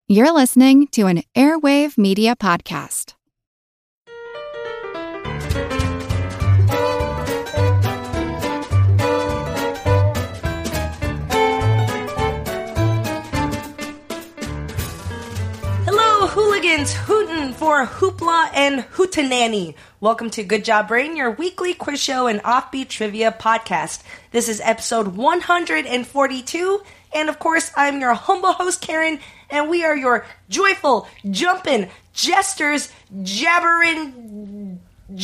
You're listening to an Airwave Media Podcast. Hello, hooligans, hootin' for hoopla and hootenanny. Welcome to Good Job Brain, your weekly quiz show and offbeat trivia podcast. This is episode 142, and of course, I'm your humble host, Karen, and we are your joyful, jumpin', jesters, jabbering,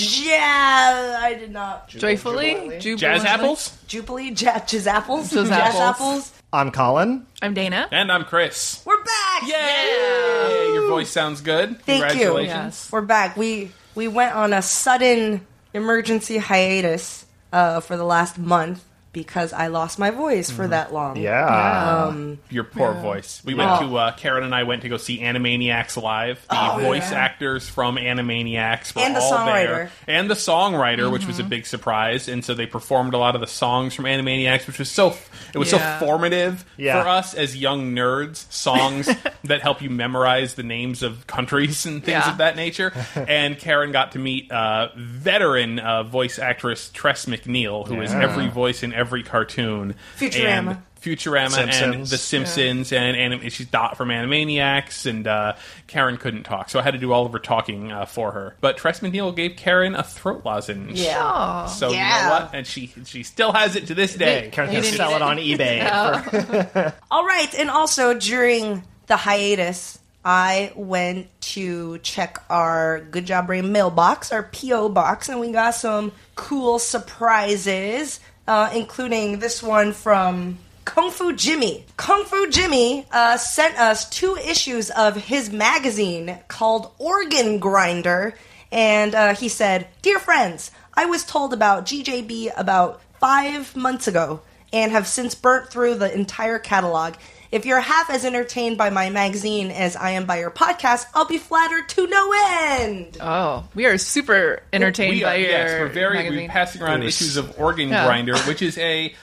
I did not. Joyfully? Jazz apples? Jubilee, jazz apples. Jazz apples. I'm Colin. I'm Dana. And I'm Chris. We're back! Yay! Your voice sounds good. Thank you. Congratulations. Yes. We're back. We went on a sudden emergency hiatus for the last month because I lost my voice for that long. Yeah. Your poor voice. We went to, Karen and I went to go see Animaniacs live. The voice actors from Animaniacs were And the all songwriter. there. And the songwriter, which was a big surprise. And so they performed a lot of the songs from Animaniacs, which was so formative for us as young nerds. Songs that help you memorize the names of countries and things of that nature. And Karen got to meet veteran voice actress Tress MacNeille, who is every voice in every cartoon. Futurama. And The Simpsons, and she's Dot from Animaniacs, and Karen couldn't talk, so I had to do all of her talking for her. But Tress MacNeille gave Karen a throat lozenge. Yeah. So you know what? And she still has it to this day. Karen can sell it on eBay. All right, and also during the hiatus, I went to check our Good Job Brain mailbox, our P.O. box, and we got some cool surprises, including this one from Kung Fu Jimmy. Kung Fu Jimmy sent us 2 issues of his magazine called Organ Grinder, and he said, "Dear friends, I was told about GJB about 5 months ago and have since burnt through the entire catalog. If you're half as entertained by my magazine as I am by your podcast, I'll be flattered to no end." Oh, we are super entertained by your we're magazine. passing around issues of Organ Grinder, which is a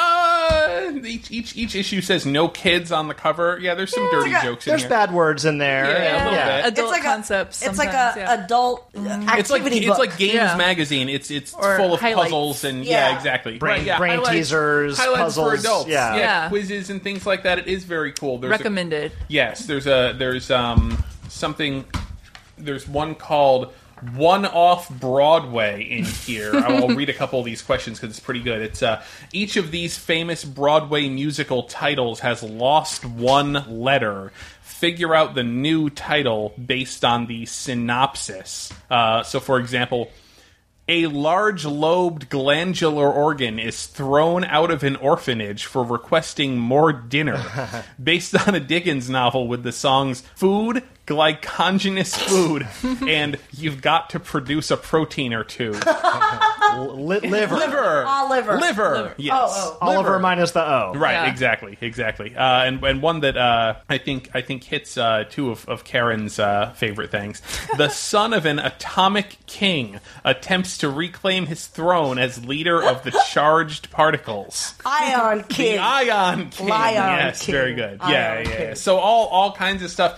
each issue says no kids on the cover. Yeah, there's some dirty jokes in There's here. bad words in there. Yeah, a little bit. Adult concepts. It's like sometimes, a adult activity It's book. like Games Magazine. It's Or full of highlights. puzzles and Yeah. exactly. Brain Highlights- teasers, highlights puzzles. for adults. Yeah. Quizzes and things like that. It is very cool. There's recommended. There's something. There's one called One Off Broadway in here. I'll read a couple of these questions because it's pretty good. It's each of these famous Broadway musical titles has lost one letter. Figure out the new title based on the synopsis. So, for example, a large-lobed glandular organ is thrown out of an orphanage for requesting more dinner, based on a Dickens novel with the songs Food, Glycogenous Food, and You've Got to Produce a Protein or Two. Liver. Liver. Yes. Oliver Liver. minus the O. Right, Yeah. exactly. And one that I think hits 2 of Karen's favorite things. The son of an atomic king attempts to reclaim his throne as leader of the charged particles. Ion King. The Ion King. Lion Yes, King. very good. Ion Yeah. King. So all kinds of stuff.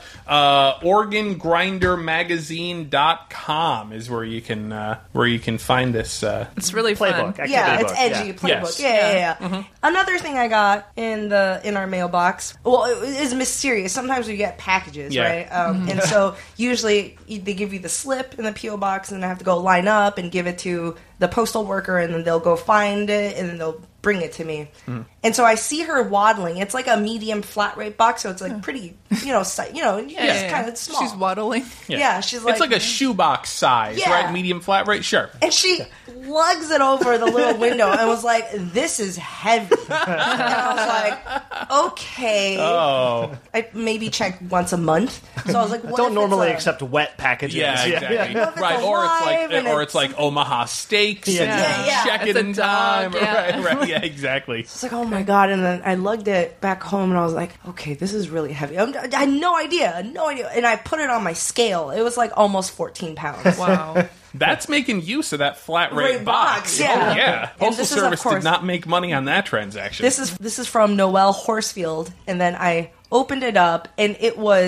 OrganGrinderMagazine.com is where you can find this. It's really fun. Playbook. Activity Yeah, it's book. edgy playbook. Yes. Yeah. Another thing I got in our mailbox, well, it is mysterious. Sometimes we get packages, Yeah. right? And so usually they give you the slip in the PO box, and I have to go line up and give it to the postal worker, and then they'll go find it, and then they'll bring it to me. And so I see her waddling. It's like a medium flat rate box, so it's like pretty, it's kind of small. She's waddling. Yeah, she's like... It's like a shoebox size, Yeah. right? Medium flat rate, sure. And she lugs it over the little window and was like, "This is heavy." And I was like, "Okay." Oh, I maybe check once a month. So I was like, what Don't if normally it's accept wet packages. yeah, exactly. What if it's Right, alive and or it's like Omaha Steaks. Yeah. And Yeah. check It's it a in dog, time. yeah. Right. Yeah, exactly. It's like, oh my God. And then I lugged it back home and I was like, okay, this is really heavy. I had no idea. And I put it on my scale. It was like almost 14 pounds. Wow. That's making use of that flat rate Rate box, yeah. Oh, yeah. And Postal this is, of Service did course- not make money on that transaction. This is from Noelle Horsfield. And then I opened it up and it was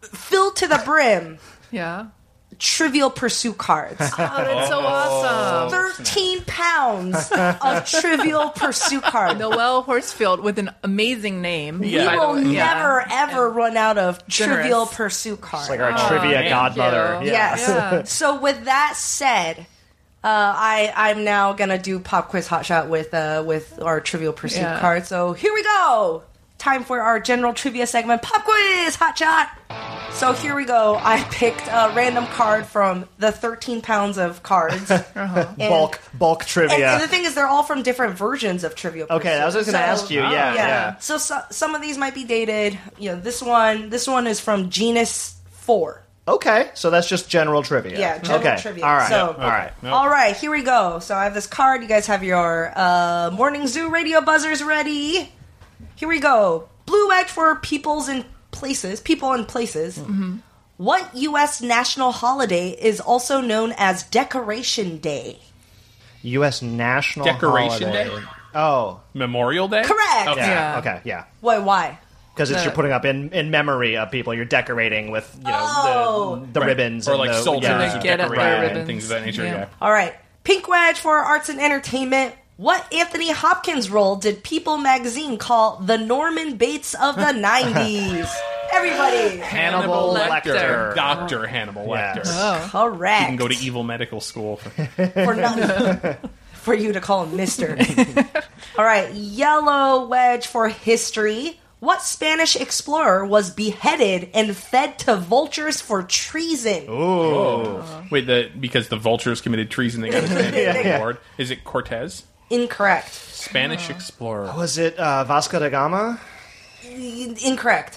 filled to the brim Yeah. Trivial Pursuit cards. Oh, that's so awesome. 13 pounds of Trivial Pursuit cards. Noelle Horsfield with an amazing name. We Yeah. will Yeah. never, ever run out of Generous. Trivial Pursuit cards. Like our trivia thank godmother. you. Yeah. Yes. Yeah. So with that said, I'm now gonna do Pop Quiz Hot Shot with our Trivial Pursuit Yeah. card. So here we go. Time for our general trivia segment, Pop Quiz Hot Shot. So here we go. I picked a random card from the 13 pounds of cards. And- Bulk trivia. And the thing is, they're all from different versions of Trivial Pursuit. Okay, I was just going to ask you. Yeah, yeah. So some of these might be dated. You know, this one is from Genus 4. Okay, so that's just general trivia. Yeah, general okay. trivia. All right. So- All right. Nope. All right, here we go. So I have this card. You guys have your Morning Zoo radio buzzers ready. Here we go. Blue Edge for people and places. Mm-hmm. What U.S. national holiday is also known as Decoration Day? U.S. National Decoration Holiday. Day? Oh, Memorial Day? Correct. Okay. yeah. Yeah. Okay, yeah. Why? Because The- you're putting up in memory of people. You're decorating with Oh. the Right. ribbons Or and like the, soldiers yeah. who Get at decorate their and ribbons. things of that nature. Yeah. Yeah. All right. Pink Wedge for arts and entertainment. What Anthony Hopkins role did People magazine call the Norman Bates of the 90s? Everybody. Hannibal Lecter. Dr. Hannibal Lecter. Yes. Oh. Correct. You can go to evil medical school. For nothing. For you to call him Mister. All right. Yellow Wedge for history. What Spanish explorer was beheaded and fed to vultures for treason? Ooh. Wait, because the vultures committed treason, they got a award. Is it Cortez? Incorrect. Spanish explorer. Was it Vasco da Gama? Incorrect.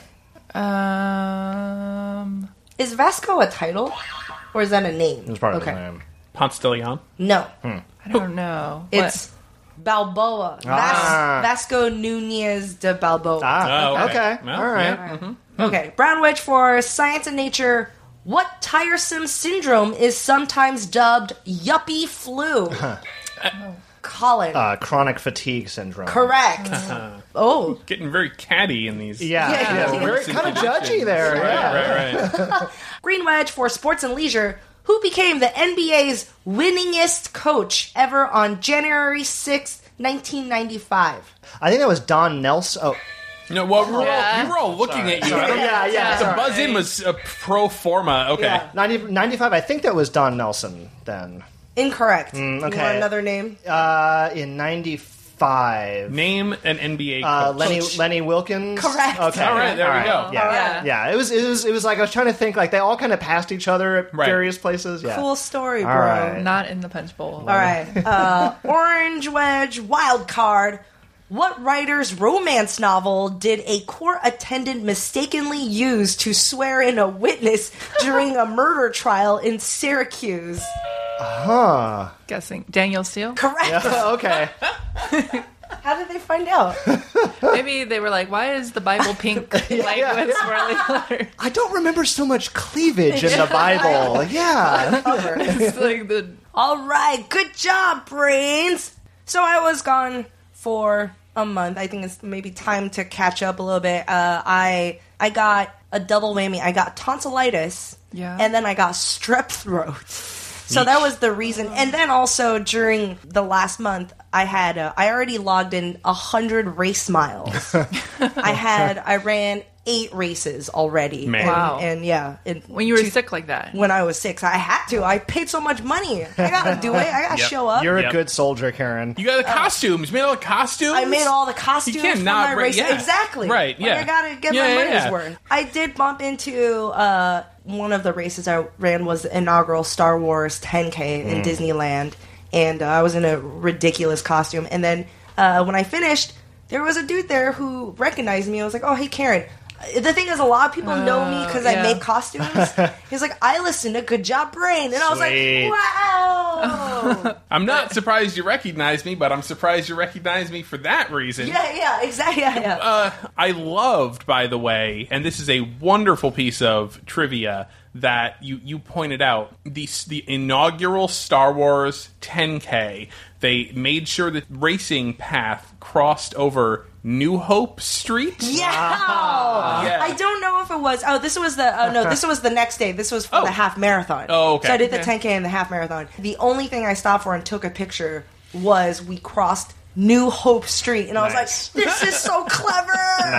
Is Vasco a title? Or is that a name? It was part of his name. Ponce de Leon? No. I don't know. It's Balboa. Vasco Nunez de Balboa. Ah, Oh, okay. Well, All right. yeah. Okay. Brown Wedge for science and nature. What tiresome syndrome is sometimes dubbed yuppie flu? Colin. Chronic fatigue syndrome. Correct. Oh. Getting very catty in these. Yeah, Yeah. very kind of judgy there. Yeah. Right. Green Wedge for sports and leisure. Who became the NBA's winningest coach ever on January 6th, 1995? I think that was Don Nelson. Oh, No, well, we Yeah. were all looking at you. I don't- yeah. The Sorry. buzz-in was pro forma. Okay. Yeah. 95, I think that was Don Nelson then. Incorrect. okay. You want another name? In 95. Name an NBA coach. Lenny Wilkins. Correct. Okay. All right, there we go. Yeah. Yeah. It was like I was trying to think like they all kind of passed each other at Right. various places. Yeah. Cool story, bro. All right. Not in the punch bowl. All right. Orange Wedge wild card. What writer's romance novel did a court attendant mistakenly use to swear in a witness during a murder trial in Syracuse? Huh. Guessing. Daniel Steele? Correct. Okay. How did they find out? Maybe they were like, why is the Bible pink like with swirly letters? I don't remember so much cleavage in the Bible. Yeah. It's like the All right. Good job, brains. So I was gone for a month. I think it's maybe time to catch up a little bit. I got a double whammy. I got tonsillitis. Yeah. And then I got strep throat. So that was the reason. And then also during the last month, I already logged in 100 race miles. I ran 8 races already. Man. And, Wow. And yeah. when you were sick like that. When I was 6, I had to. I paid so much money. I gotta do it. I gotta Yep. show up. You're Yep. a good soldier, Karen. You got the costumes. You made all the costumes? I made all the costumes You for can't my not race. yeah. Exactly. Right, Like, yeah. I gotta get Yeah, my yeah, money's yeah. worth. I did bump into one of the races I ran was the inaugural Star Wars 10K in Disneyland, and I was in a ridiculous costume. And then when I finished, there was a dude there who recognized me. I was like, "Oh, hey, Karen." The thing is, a lot of people know me because I yeah. make costumes. He's like, "I listen to Good Job Brain," and I was Sweet. like, "Wow." I'm not surprised you recognize me, but I'm surprised you recognize me for that reason. Yeah, exactly. Yeah. I loved, by the way, and this is a wonderful piece of trivia that you pointed out, the inaugural Star Wars 10K, they made sure the racing path crossed over New Hope Street. Yeah. Yeah. I don't know if it was. Oh, this was the. Oh no, this was the next day. This was for the half marathon. Oh, okay. So I did the 10K and the half marathon. The only thing I stopped for and took a picture was we crossed New Hope Street, and I was Nice. like, "This is so clever."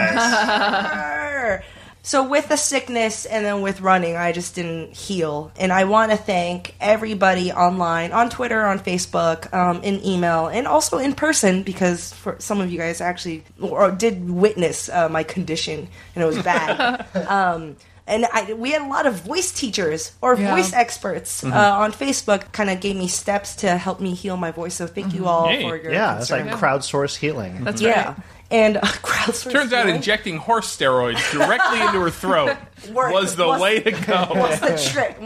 Nice. So with the sickness and then with running, I just didn't heal. And I want to thank everybody online, on Twitter, on Facebook, in email, and also in person, because for some of you guys actually or did witness my condition, and it was bad. And we had a lot of voice teachers or voice experts on Facebook kind of gave me steps to help me heal my voice. So thank you all for your Yeah, it's concern. like crowdsourced healing. That's Yeah. right. And crowdsourced Turns out healing injecting horse steroids directly into her throat was the way to go. was the trick.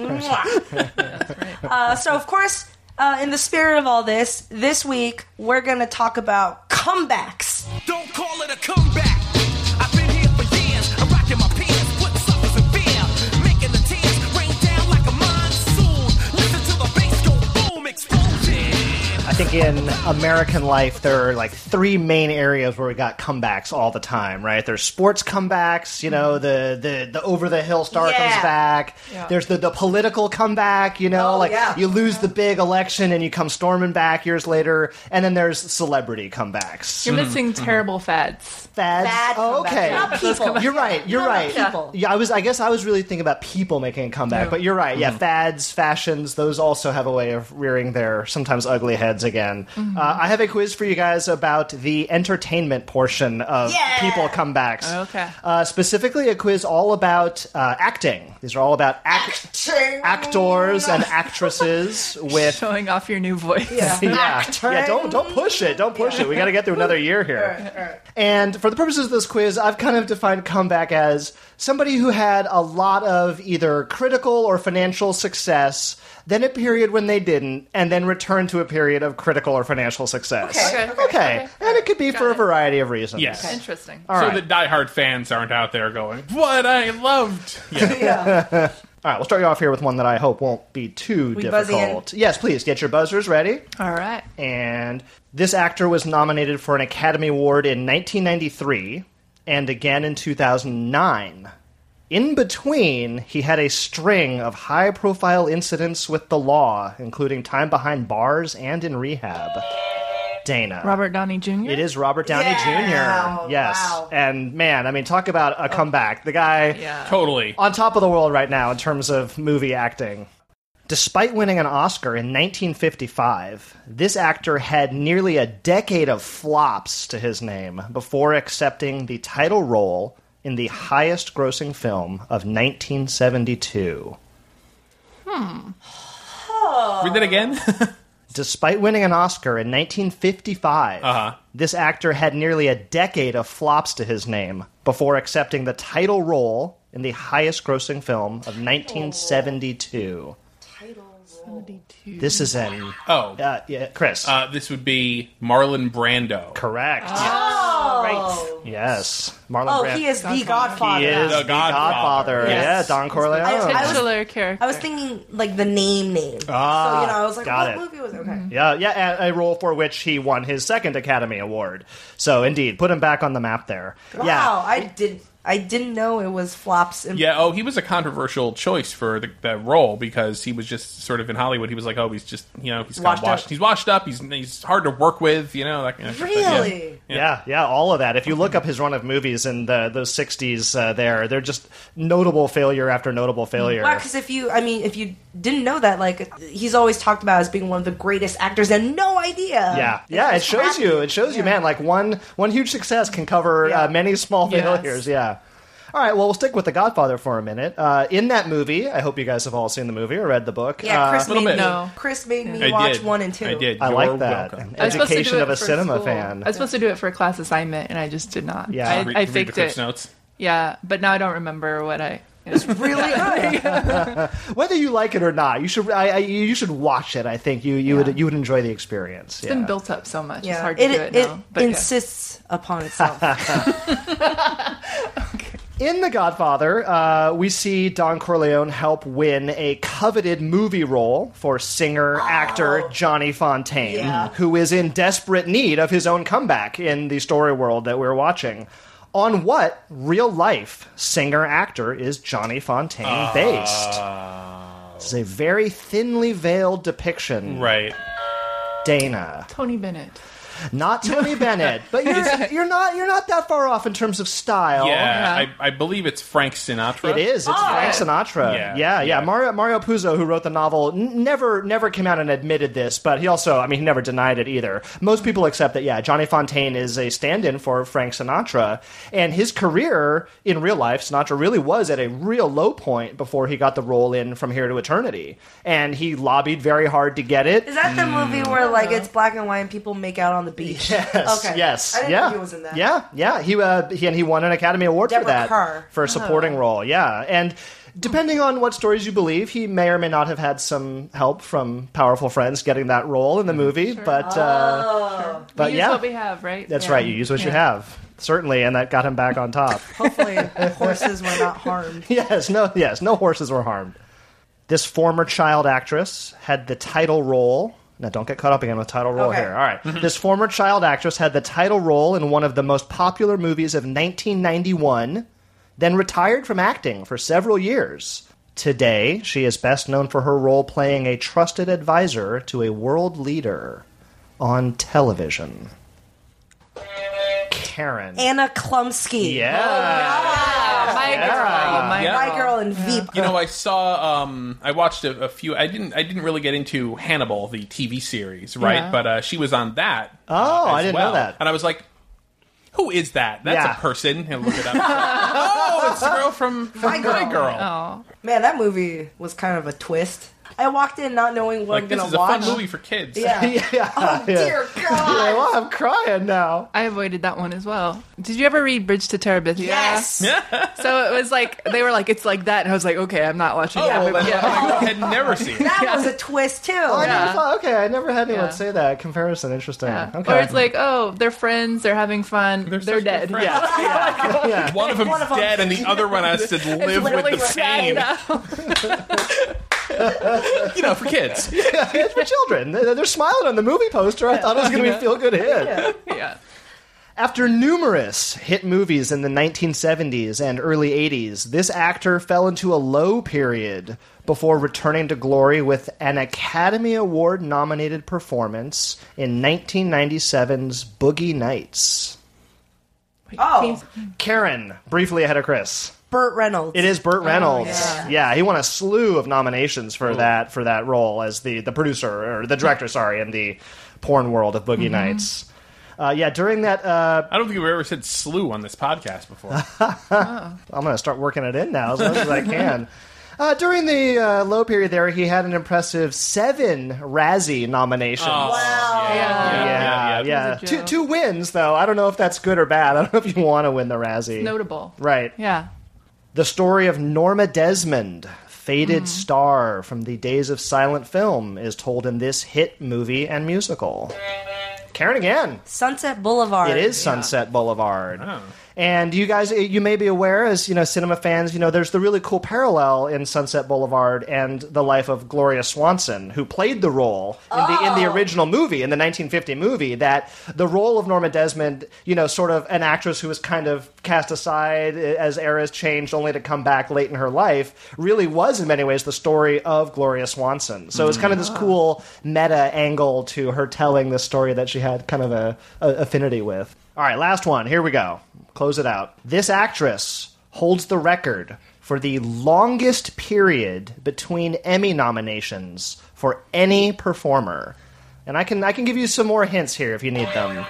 Mwah. So, of course, in the spirit of all this week, we're going to talk about comebacks. Don't call it a comeback. I've been here for years. I'm rocking my pants, putting suckers in fear, making the tears rain down like a monsoon. Listen to the bass go boom, explosion. I think in American life, there are like three main areas where we got comebacks all the time, right? There's sports comebacks, you know, the over the hill star Yeah. comes back. Yeah. There's the political comeback, you know, Oh, like yeah. you lose the big election and you come storming back years later. And then there's celebrity comebacks. You're missing terrible fads. Fads. Bad Oh, comebacks. okay. Not people. You're right. You're No, not right. people. Yeah, I guess I was really thinking about people making a comeback, No. but you're right. Yeah, fads, fashions, those also have a way of rearing their sometimes ugly heads again. I have a quiz for you guys about the entertainment portion of Yeah. people comebacks. Okay. Specifically, a quiz all about acting. These are all about actors and actresses with. Showing off your new voice. Yeah, don't push it. Don't push it. We got to get through another year here. And for the purposes of this quiz, I've kind of defined comeback as somebody who had a lot of either critical or financial success, then a period when they didn't, and then returned to a period of critical or financial success. Okay. And it could be for a it. variety of reasons. Yes. Interesting. All So right. that diehard fans aren't out there going, "What I loved." Yeah. All right, we'll start you off here with one that I hope won't be too We buzz in? difficult. Yes, please, get your buzzers ready. All right. And this actor was nominated for an Academy Award in 1993 and again in 2009. In between, he had a string of high-profile incidents with the law, including time behind bars and in rehab. Dana. Robert Downey Jr. It is Robert Downey Yeah. Jr. Yes. Wow. And man, I mean, talk about a comeback. The guy Yeah. Totally. on top of the world right now in terms of movie acting. Despite winning an Oscar in 1955, this actor had nearly a decade of flops to his name before accepting the title role in the highest-grossing film of 1972. Read that again. Despite winning an Oscar in 1955, this actor had nearly a decade of flops to his name before accepting the title role in the highest-grossing film of 1972. This is an... Oh. yeah, Chris. This would be Marlon Brando. Correct. Oh, Yes. Marlon oh, Brando. he is the Godfather. He is The the Godfather. Godfather. Yes. Yeah, Don Corleone. Titular character. I was thinking like the name. So I was like, got what it. movie was it? Okay. Yeah, a role for which he won his second Academy Award. So, indeed, put him back on the map there. Wow, Yeah. I didn't know it was flops. And Yeah, he was a controversial choice for the role because he was just sort of in Hollywood. He was like, he's just, he's kind of Washed up. He's washed up. He's hard to work with, that kind of stuff. Really? Yeah, all of that. If you look up his run of movies in those 60s they're just notable failure after notable failure. Wow, because if you didn't know that, like, he's always talked about as being one of the greatest actors and no idea. Yeah, it shows you. It shows you, man, like one huge success can cover many small Yes. failures, yeah. All right, well, we'll stick with The Godfather for a minute. In that movie, I hope you guys have all seen the movie or read the book. Yeah, Chris little made bit. me. No. Chris made me I watch did. 1 and 2. I did. I You're like that. welcome. I was supposed to do Education it of a for cinema school. fan. I was supposed to do it for a class assignment, and I just did not. Yeah. Read I the faked Cliff's it. Notes. Yeah, but now I don't remember what I. Really good. Whether you like it or not, you should watch it. I think you would enjoy the experience. It's been built up so much. It's Yeah, hard to do it now. But yeah. insists upon itself. In The Godfather, we see Don Corleone help win a coveted movie role for singer-actor Johnny Fontaine, who is in desperate need of his own comeback in the story world that we're watching. On what real-life singer-actor is Johnny Fontaine based? This is a very thinly veiled depiction. Right. Dana. Tony Bennett. Not Tony Bennett, but you're not that far off in terms of style. Yeah, I believe it's Frank Sinatra. It is. It's Frank Sinatra. Yeah. Mario Puzo, who wrote the novel, never came out and admitted this, but he also, he never denied it either. Most people accept that, Johnny Fontaine is a stand-in for Frank Sinatra, and his career in real life, Sinatra really was at a real low point before he got the role in From Here to Eternity, and he lobbied very hard to get it. Is that the movie where it's black and white and people make out on the beach? Yes. Okay. Yes. I didn't know he was in that. Yeah. He won an Academy Award for Deborah that Kerr. for a supporting role. Yeah, and depending on what stories you believe, he may or may not have had some help from powerful friends getting that role in the movie. Sure. But We use what we have, right? That's right. You use what you have. Certainly, and that got him back on top. Hopefully, horses were not harmed. No horses were harmed. This former child actress had the title role. Now, don't get caught up again with title role here. All right. This former child actress had the title role in one of the most popular movies of 1991, then retired from acting for several years. Today, she is best known for her role playing a trusted advisor to a world leader on television. Karen. Anna Klumsky. My My girl in Veep. I saw. I watched a few. I didn't really get into Hannibal, the TV series, right? Yeah. But she was on that. I as didn't well. know that. And I was like, "Who is that? That's a person." And look it up. Oh, it's the girl from My Girl. Oh. Man, that movie was kind of a twist. I walked in not knowing what I'm This going is to a watch. fun movie for kids. Yeah. Oh, dear God. Well, I'm crying now. I avoided that one as well. Did you ever read Bridge to Terabithia? Yes. So it was they were like, it's like that. And I was like, okay, I'm not watching Oh, that well, movie. then I had never seen it. That was a twist, too. I never thought, I never had anyone Yeah. say that. Comparison, interesting. Yeah. Okay. Or it's like, oh, they're friends, they're having fun, they're such good dead. friends. yeah. One of them's One of them- dead, and the other one has to live with the pain. For kids. It's for children. They're smiling on the movie poster. I thought it was going to be a feel-good hit. Yeah. After numerous hit movies in the 1970s and early 80s, this actor fell into a low period before returning to glory with an Academy Award-nominated performance in 1997's Boogie Nights. Oh, Karen, briefly ahead of Chris. Burt Reynolds. It is Burt Reynolds. yeah. He won a slew of nominations for that role as the producer or the director, in the porn world of Boogie Nights. During that, I don't think we've ever said slew on this podcast before. I'm going to start working it in now as much as I can. During the low period there, he had an impressive 7 Razzie nominations. Wow. Yeah. It was a joke. Two wins, though. I don't know if that's good or bad. I don't know if you want to win the Razzie. Notable. Right. Yeah. The story of Norma Desmond, faded star from the days of silent film, is told in this hit movie and musical. Karen again. Sunset Boulevard. It is Sunset Boulevard. Oh. And you guys, you may be aware, as cinema fans, there's the really cool parallel in Sunset Boulevard and the life of Gloria Swanson, who played the role in the original movie, in the 1950 movie. That the role of Norma Desmond, sort of an actress who was kind of cast aside as eras changed, only to come back late in her life, really was in many ways the story of Gloria Swanson. So it's kind of this cool meta angle to her telling the story that she had kind of a affinity with. All right, last one. Here we go. Close it out. This actress holds the record for the longest period between Emmy nominations for any performer. And I can give you some more hints here if you need them.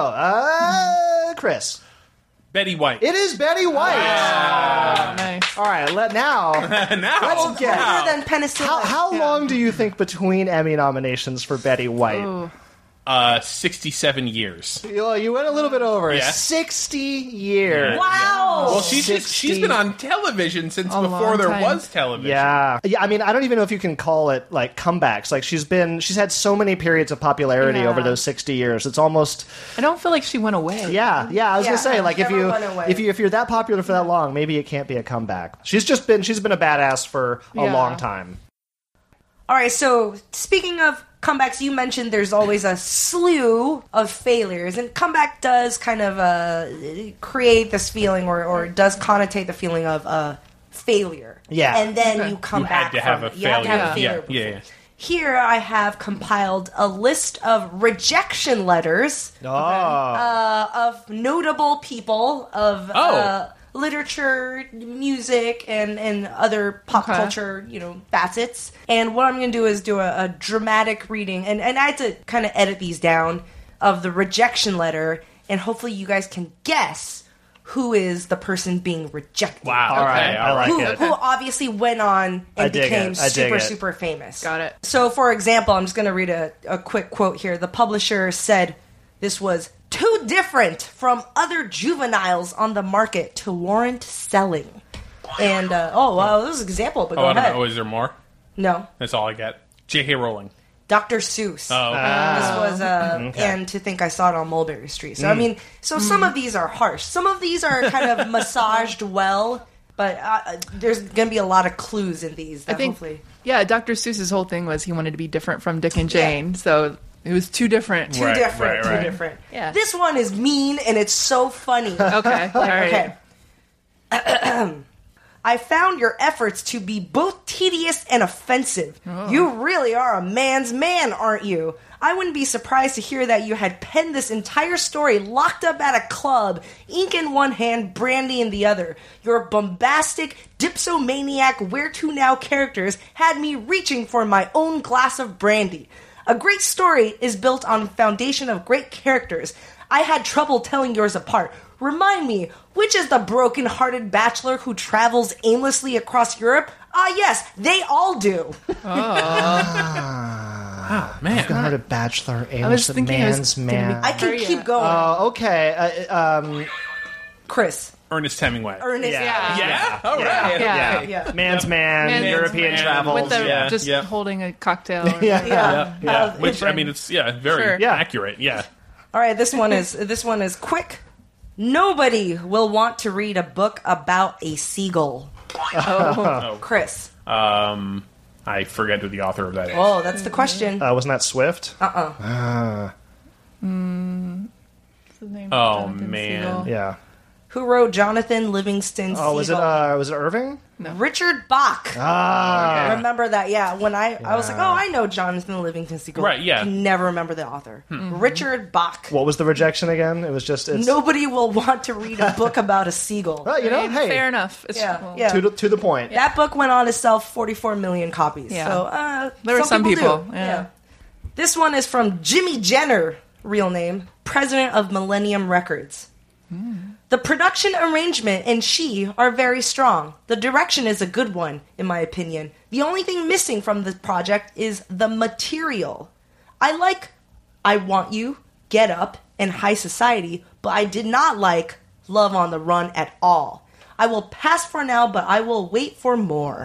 Chris. Betty White. It is Betty White. Nice. All right, now let's get Better than penicillin. How long do you think between Emmy nominations for Betty White? Ooh. 67 years. You went a little bit over. Yeah. 60 years. Wow. Well, she's been on television since before long there time. was television. Yeah. I mean, I don't even know if you can call it like comebacks. Like she's had so many periods of popularity Yeah. over those 60 years. It's almost I don't feel like she went away. yeah. I was Yeah, gonna say like if never went away. you're that popular for that long, maybe it can't be a comeback. She's been a badass for a Yeah. long time. All right, so speaking of comebacks, you mentioned there's always a slew of failures, and comeback does kind of create this feeling or does connotate the feeling of failure. Yeah. And then Okay. you come You back had to have from a it. You have to have a failure. failure. Yeah. before. Here I have compiled a list of rejection letters Oh. of notable people of Oh. literature, music, and other pop Okay. culture, facets. And what I'm going to do is do a dramatic reading, and I had to kind of edit these down of the rejection letter, and hopefully you guys can guess who is the person being rejected. Wow. All right. Okay, I like it. Who obviously went on I and dig became it. I dig super, it. super famous. Got it. So, for example, I'm just going to read a quick quote here. The publisher said this was too different from other juveniles on the market to warrant selling. And, this is an example, but Oh, go I don't ahead. know. Is there more? No. That's all I get. J.K. Rowling. Dr. Seuss. Oh, This was, and to think I saw it on Mulberry Street. So, I mean, some of these are harsh. Some of these are kind of massaged well, but there's going to be a lot of clues in these that I think, hopefully... yeah, Dr. Seuss's whole thing was he wanted to be different from Dick and Jane, so it was too different. Too Right, different, right. too different. Yeah. This one is mean, and it's so funny. Okay, all right. Okay. I found your efforts to be both tedious and offensive. You really are a man's man, aren't you? I wouldn't be surprised to hear that you had penned this entire story locked up at a club, ink in one hand, brandy in the other. Your bombastic, dipsomaniac, where-to-now characters had me reaching for my own glass of brandy. A great story is built on a foundation of great characters. I had trouble telling yours apart. Remind me, which is the broken-hearted bachelor who travels aimlessly across Europe? Ah, yes, they all do. man. Not a bachelor, I was aimless thinking it was man's gonna be- man. I can Hurry keep up. going. Oh, okay. Chris. Ernest Hemingway. Ernest. Yeah. Yeah? All right. Yeah. Yeah. Man's man, Man's European man. travels. With the Yeah. just Yeah. holding a cocktail. Or Yeah. Yeah. Which, I mean, it's, very Sure. Yeah. accurate. Yeah. All right, this one is quick. Nobody will want to read a book about a seagull. Oh. Chris. I forget who the author of that is. Oh, that's the question. Wasn't that Swift? What's the name? Oh, Jonathan man. Seagull? Yeah. Who wrote Jonathan Livingston Oh, Seagull? was it Irving? Richard Bach. Ah. I remember that, yeah. When I was like, I know Jonathan Livingston Seagull. Right, yeah. I can never remember the author. Richard Bach. What was the rejection again? It was just Nobody will want to read a book about a seagull. Well, you know, I mean, hey, fair enough. It's, Yeah, well, yeah. to the point. That book went on to sell 44 million copies. Yeah. So There were some people, do. yeah. This one is from Jimmy Jenner, real name, president of Millennium Records. The production arrangement and she are very strong. The direction is a good one, in my opinion. The only thing missing from the project is the material. I like I Want You, Get Up, and High Society, but I did not like Love on the Run at all. I will pass for now, but I will wait for more.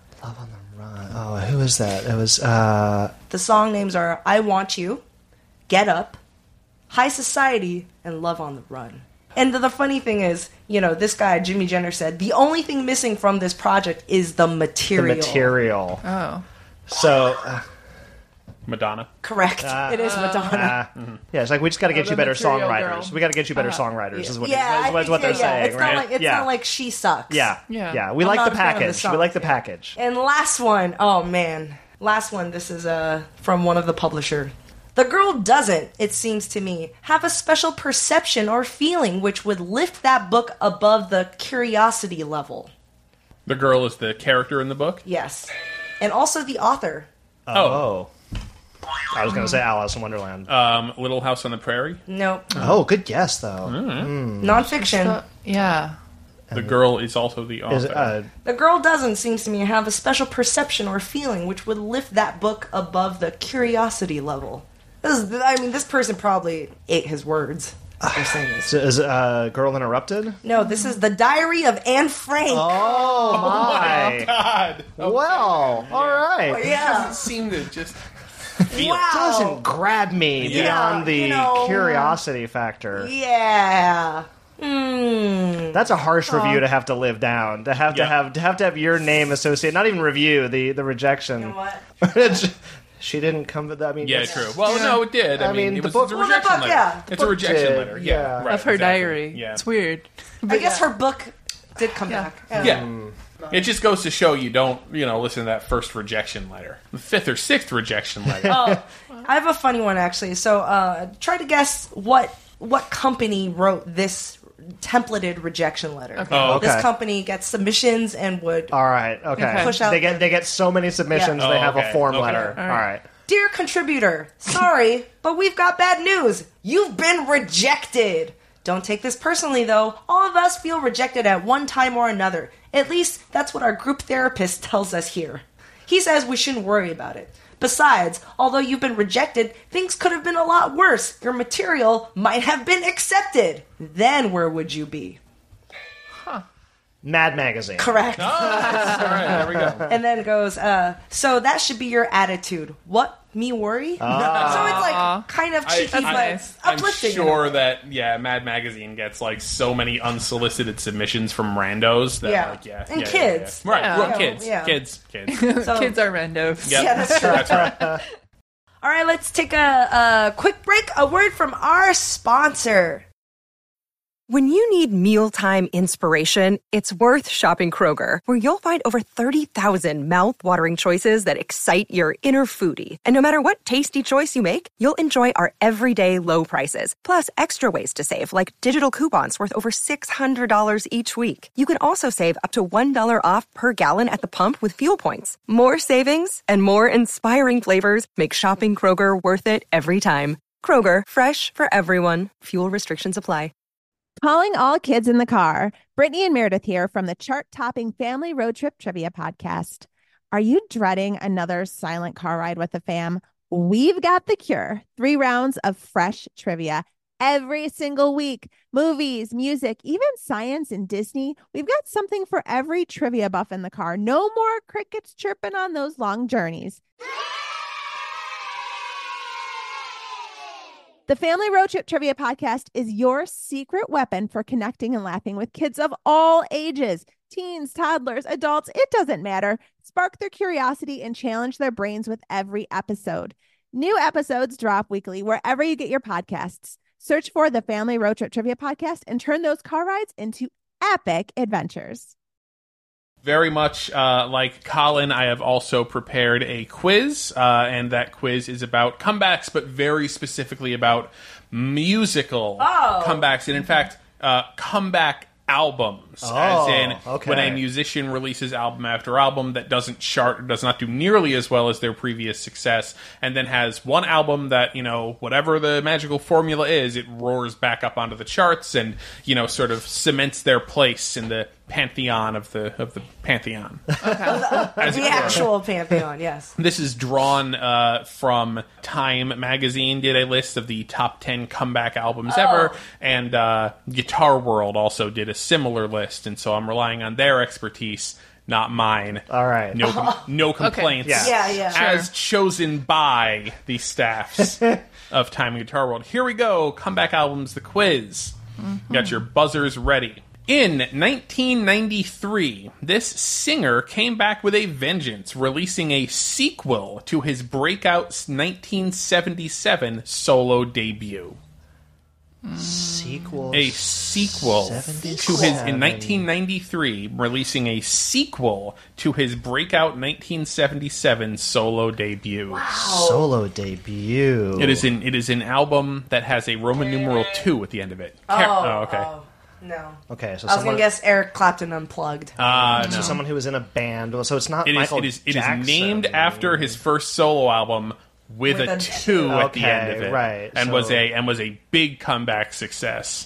Oh, who is that? It was The song names are I Want You, Get Up, High Society, and Love on the Run. And the funny thing is, this guy, Jimmy Jenner, said the only thing missing from this project is the the material. material. Oh. So Madonna. Correct. It is Madonna. yeah, it's like we just got to get the you better material songwriters. girl. We got to get you better songwriters. Is what, I what think they're saying, it's right? Not like, it's not like she sucks. yeah, Yeah. We I'm like not the a fan of the package. song. We like the package. And last one, oh man. Last one, this is from one of the publisher. The girl doesn't, it seems to me, have a special perception or feeling which would lift that book above the curiosity level. The girl is the character in the book? Yes. And also the author. Oh. I was going to say Alice in Wonderland. Little House on the Prairie? Nope. Oh, good guess though. Nonfiction. Yeah. The girl is also the author. Is, The girl doesn't, seems to me, have a special perception or feeling which would lift that book above the curiosity level. This person probably ate his words. They're saying this. So is Girl Interrupted? No, this is the Diary of Anne Frank. Oh my! God. Well, all right. Yeah. Doesn't seem to just feel Wow. Doesn't grab me beyond the curiosity factor. Yeah. That's a harsh review to have to live down. To have your name associated. Not even review the rejection. You know what? She didn't come. I mean, Yeah, it's- true. Well, no, it did. I mean, the it was book- it's a Well, the rejection book, letter. yeah. It's a rejection did, letter. yeah. Yeah, right, of her exactly. diary. Yeah. It's weird. I guess her book did come back. Yeah. It just goes to show you don't, listen to that first rejection letter. The fifth or sixth rejection letter. I have a funny one actually. So, try to guess what company wrote this templated rejection letter. Oh, okay. This company gets submissions and would All right. Okay. Push out They get so many submissions. Yeah. They have okay, a form okay. letter. All right. Dear contributor, sorry, but we've got bad news. You've been rejected. Don't take this personally, though. All of us feel rejected at one time or another. At least, that's what our group therapist tells us here. He says we shouldn't worry about it. Besides, although you've been rejected, things could have been a lot worse. Your material might have been accepted. Then where would you be? Mad Magazine. Correct. All right, there we go. And then goes, so that should be your attitude. What? Me worry? So it's like kind of cheeky, but nice. I'm uplifting. sure that Mad Magazine gets like so many unsolicited submissions from randos that And kids. Right, Yeah. well, kids. Yeah. Kids. So, Kids are randos. Yep. Yeah, that's true. That's right. All right, let's take a quick break. A word from our sponsor. When you need mealtime inspiration, it's worth shopping Kroger, where you'll find over 30,000 mouth-watering choices that excite your inner foodie. And no matter what tasty choice you make, you'll enjoy our everyday low prices, plus extra ways to save, like digital coupons worth over $600 each week. You can also save up to $1 off per gallon at the pump with fuel points. More savings and more inspiring flavors make shopping Kroger worth it every time. Kroger, fresh for everyone. Fuel restrictions apply. Calling all kids in the car. Brittany and Meredith here from the chart-topping Family Road Trip Trivia Podcast. Are you dreading another silent car ride with the fam? We've got the cure. 3 rounds of fresh trivia every single week. Movies, music, even science and Disney. We've got something for every trivia buff in the car. No more crickets chirping on those long journeys. The Family Road Trip Trivia Podcast is your secret weapon for connecting and laughing with kids of all ages. Teens, toddlers, adults, it doesn't matter. Spark their curiosity and challenge their brains with every episode. New episodes drop weekly wherever you get your podcasts. Search for the Family Road Trip Trivia Podcast and turn those car rides into epic adventures. Very much like Colin, I have also prepared a quiz, and that quiz is about comebacks, but very specifically about musical comebacks, and in fact, comeback albums. As in, when a musician releases album after album that doesn't chart, or does not do nearly as well as their previous success, and then has one album that, whatever the magical formula is, it roars back up onto the charts and, sort of cements their place in the pantheon of the pantheon. The actual pantheon, yes. This is drawn from Time magazine did a list of the top 10 comeback albums ever, and Guitar World also did a similar list, and so I'm relying on their expertise, not mine. All right. No complaints. Yeah. As chosen by the staffs of Time and Guitar World. Here we go. Comeback albums, the quiz. You got your buzzers ready. In 1993, this singer came back with a vengeance, releasing a sequel to his breakout 1977 solo debut. Sequel. A sequel to his, in 1993, releasing a sequel to his breakout 1977 solo debut. Solo debut. It is an album that has a Roman numeral 2 at the end okay. No. Okay, so I was going to guess Eric Clapton Unplugged. No. So someone who was in a band. So it's not It Michael is Jackson. named after his first solo album with a 2 at the end of it, right, and so- was a big comeback succss.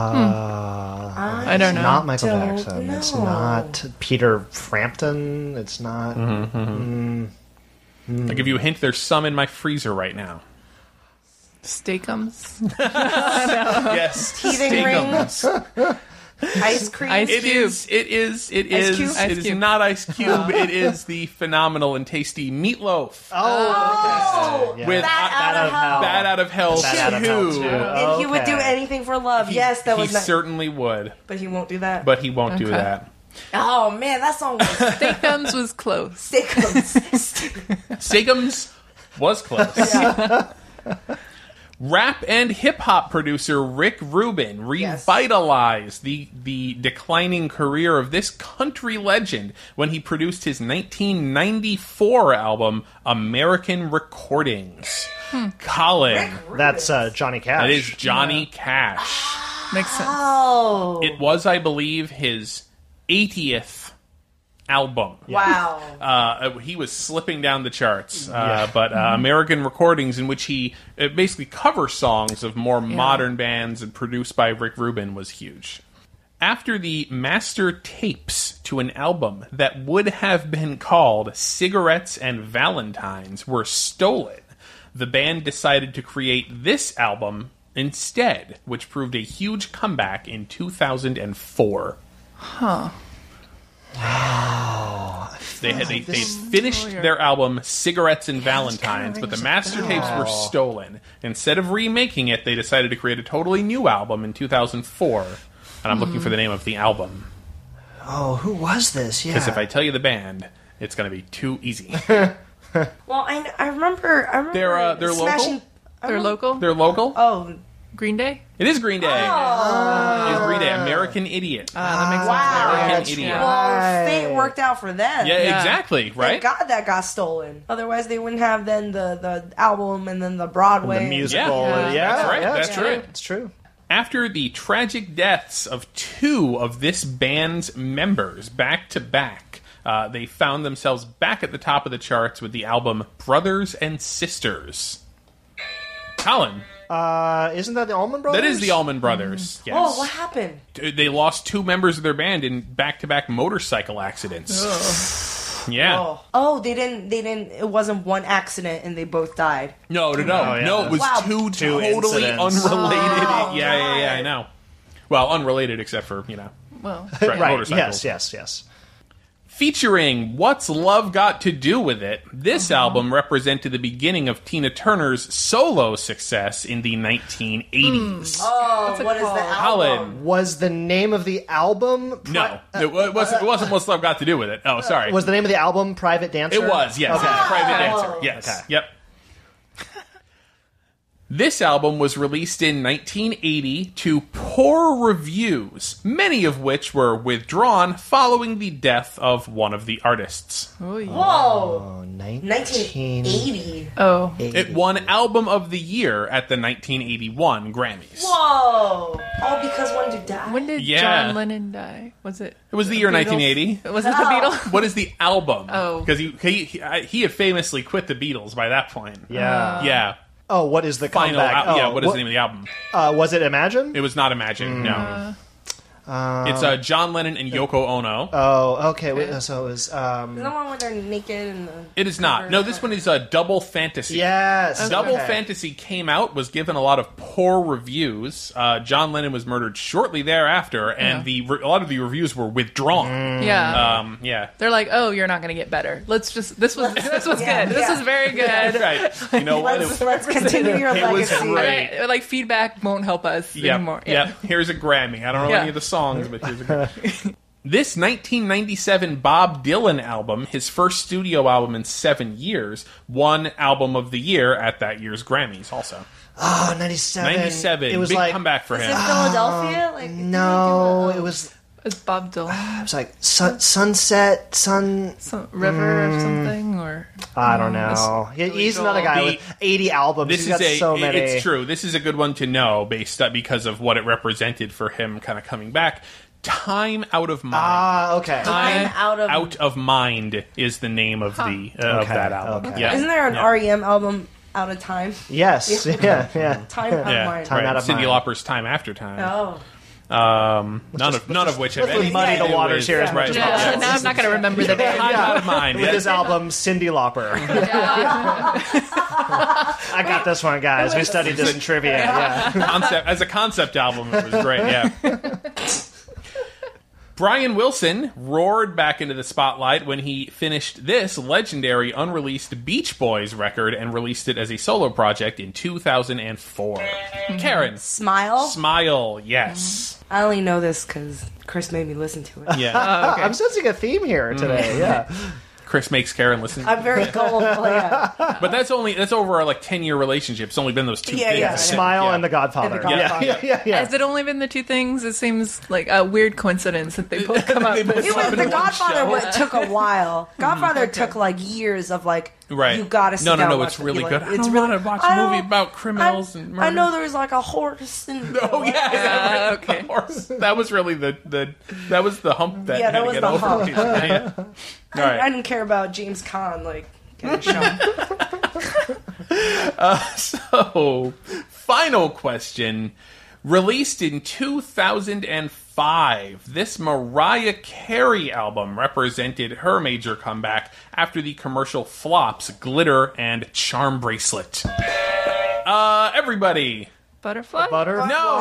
I don't know. Not Michael Don't Jackson. It's know. not Peter Frampton. It's not. I'll give you a hint. There's some in my freezer right now. Steakums. Yes, Teething Steakums. Ice cream. Ice It Cube. is. It is. It Ice is. Cube? Ice It is Cube. not Ice Cube. It is the phenomenal and tasty Meatloaf. Oh, Yeah. With Bat out of hell. Bat Out of Hell Bat Out of Hell 2. too. And he would do Okay. anything for love. Yes, that was He nice. certainly would, But he won't do that. but he won't do Okay. that. Oh man, that song was Steakums was close. Steakums. Steakums was close. Rap and hip hop producer Rick Rubin revitalized the declining career of this country legend when he produced his 1994 album American Recordings. Colin, That's Johnny Cash. that is Johnny Cash. Makes sense. Oh, It was, I believe, his 80th album. wow. He was slipping down the charts, but American Recordings, in which he basically covers songs of more modern bands and produced by Rick Rubin, was huge. After the master tapes to an album that would have been called Cigarettes and Valentines were stolen, the band decided to create this album instead, which proved a huge comeback in 2004. They finished their album Cigarettes and Valentines, but the master tapes were stolen. Instead of remaking it, they decided to create a totally new album in 2004. And I'm looking for the name of the album, Oh, who was this? Yeah. because if I tell you the band, it's going to be too easy. Well, I remember. They're Smashing. local? They're local. They're local? Oh, Green Day. It is Green Day. It is Green Day. American Idiot. That makes wow. American that's Idiot. right. Well, fate worked out for them. Yeah, Yeah. exactly, right? Thank God that got stolen. Otherwise, they wouldn't have then the album and then the Broadway. the musical. Yeah. Yeah, That's right, yeah, that's it's true. right. It's true. After the tragic deaths of two of this band's members back to back, they found themselves back at the top of the charts with the album Brothers and Sisters. Colin, Isn't that the Allman Brothers? that is the Allman Brothers. Yes. Oh, what happened? They lost two members of their band in back-to-back motorcycle accidents. Yeah. Oh, they didn't. It wasn't one accident, and they both died. No, yeah. it was Wow. two totally incidents. unrelated. Yeah, I know. Well, unrelated except for, Well, Right. motorcycles. Yes. Featuring What's Love Got to Do With It, this album represented the beginning of Tina Turner's solo success in the 1980s. Oh, What's it what is the called? album? Colin. Was the name of the album? No, it wasn't What's Love Got to Do With It. Oh, sorry. Was the name of the album Private Dancer? It was, yes. Okay. It was Private Oh. Dancer. Yes. Okay. Yep. This album was released in 1980 to poor reviews, many of which were withdrawn following the death of one of the artists. oh, yeah. Whoa, Oh, 1980. Oh, It won Album of the Year at the 1981 Grammys. Whoa! All because one dude died. when did Yeah. John Lennon die? Was it? It was the year Beatles? 1980. Was it the Beatles? What is the album? Oh. Because he had famously quit the Beatles by that point. Yeah. Yeah. Oh, what is the Final. comeback? What is the name of the album? Was it Imagine? It was not Imagine. No. It's John Lennon and Yoko Ono. Oh, okay. So it was. Is that the one where they're naked and It is not. No, this one is Double Fantasy. Yes. Double okay. Fantasy came out, was given a lot of poor reviews. John Lennon was murdered shortly thereafter, and a lot of the reviews were withdrawn. Yeah. Yeah. They're like, oh, you're not going to get better. Let's just. This was good. This was very good. Right. You know what? let's continue your It was legacy. great. Like feedback won't help us anymore. Yep. Here's a Grammy. I don't know Yeah. any of the songs, but here's a Grammy. This 1997 Bob Dylan album, his first studio album in 7 years, won Album of the Year at that year's Grammys also. Oh, 97. 97. It was Big like comeback for Is him. it Philadelphia? Like No, it was. It's Bob Dylan. It was like Sunset, Some River or something, or I don't know. He's another guy with 80 albums. This He's got so many. It's true. This is a good one to know because of what it represented for him kind of coming back. Time Out of Mind. Ah, okay. Time Out of Mind is the name of the of that album. okay. Yeah. Isn't there an Yeah. REM album, Out of Time? Yes. Yeah. Time Out of Yeah, Mind. Time right. Out of Cyndi Mind. Lauper's Time After Time. Oh. None of which have let's anything muddy to the do waters with- here as much right. as yeah, possible. now I'm not going to remember the name. Time Out of Mind. With Yeah. his album, Cyndi Lauper. I got this one, guys. We studied this in trivia. Yeah. As a concept album, it was great. Yeah. Brian Wilson roared back into the spotlight when he finished this legendary unreleased Beach Boys record and released it as a solo project in 2004. Karen. Smile, yes. I only know this because Chris made me listen to it. Yeah. I'm sensing a theme here today. Yeah. Chris makes Karen listen. I'm very gullible, yeah. But that's over a 10-year relationship. It's only been those two things. Yeah. Smile and The Godfather. And The Godfather. Yeah. Has it only been the two things? It seems like a weird coincidence that they both come up. The Godfather took a while. Godfather took years of right. You gotta sit down. No, it's really good. It's I really want to watch a movie about criminals and murder. I know there was a horse and Okay. Horse. That was really that was the hump that that was get the over. hump. Yeah. All right. I didn't care about James Caan getting shot. So, final question. Released in 2005, this Mariah Carey album represented her major comeback after the commercial flops Glitter and Charm Bracelet. Everybody. Butterfly? No.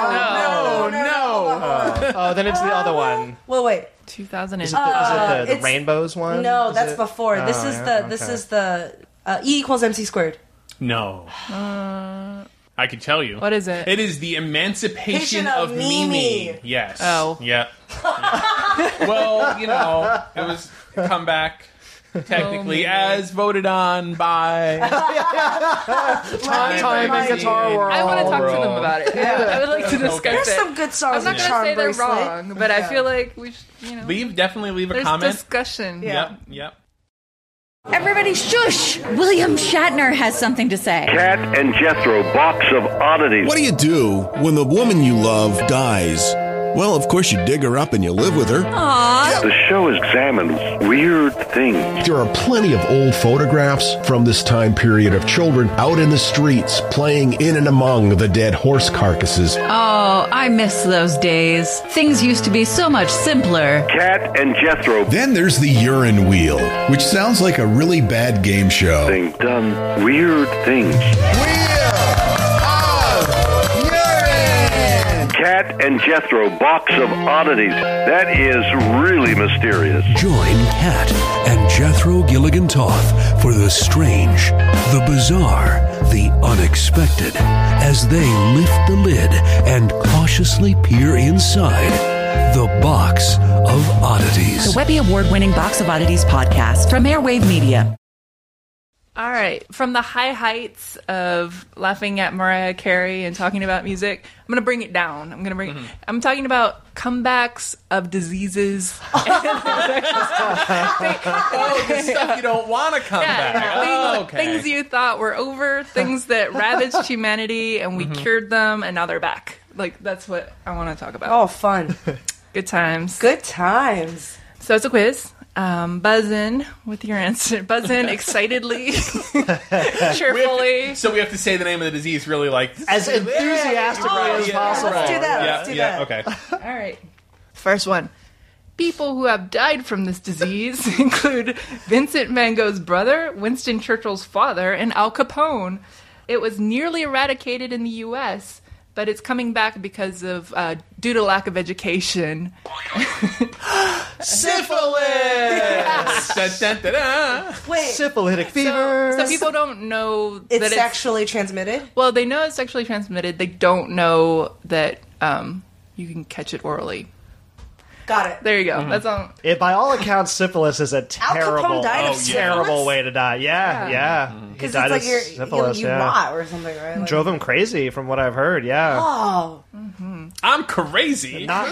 Oh, then it's the other one. Well, wait. 2000. Is it the Rainbows one? No, that's before. This is the E equals MC squared. No. I can tell you. What is it? It is the Emancipation of Mimi. Yes. Oh. Yeah. Well, it was a comeback. Technically, as voted on by Time and Guitar World. I want to talk to them about it. I would like to discuss There's it. some good songs. I'm not in going to Charm say they're Bracelet. wrong, but I feel like we should, definitely leave a there's comment. discussion. Yeah. Yep. Everybody shush! William Shatner has something to say. Cat and Jethro, box of oddities. What do you do when the woman you love dies? Well, of course you dig her up and you live with her. Aww. The show examines weird things. There are plenty of old photographs from this time period of children out in the streets playing in and among the dead horse carcasses. Oh, I miss those days. Things used to be so much simpler. Cat and Jethro. Then there's the urine wheel, which sounds like a really bad game show. Thing done weird things. Cat and Jethro, box of oddities. That is really mysterious. Join Cat and Jethro Gilligan Toth for the strange, the bizarre, the unexpected as they lift the lid and cautiously peer inside the Box of Oddities. The Webby Award-winning Box of Oddities podcast from Airwave Media. All right. From the high heights of laughing at Mariah Carey and talking about music, I'm going to bring it down. I'm talking about comebacks of diseases. The stuff you don't want to come back. Things you thought were over, things that ravaged humanity, and we cured them, and now they're back. That's what I want to talk about. Oh, fun. Good times. Good times. So it's a quiz. Buzz in with your answer. Buzz in excitedly, cheerfully. So we have to say the name of the disease really as enthusiastically as possible. Let's do that. Let's do that. Okay. All right. First one. People who have died from this disease include Vincent Van Gogh's brother, Winston Churchill's father, and Al Capone. It was nearly eradicated in the U.S., but it's coming back because of due to lack of education. Syphilis! Dun, dun, dun, dun. Wait. Syphilitic fever. So people don't know that It's sexually transmitted? Well, they know it's sexually transmitted. They don't know that you can catch it orally. Got it. There you go. That's all. By all accounts, syphilis is a terrible, died of terrible way to die. Yeah. He Because died it's of like syphilis. you rot or something, right? Drove him crazy, from what I've heard. Yeah. Oh. I'm crazy. All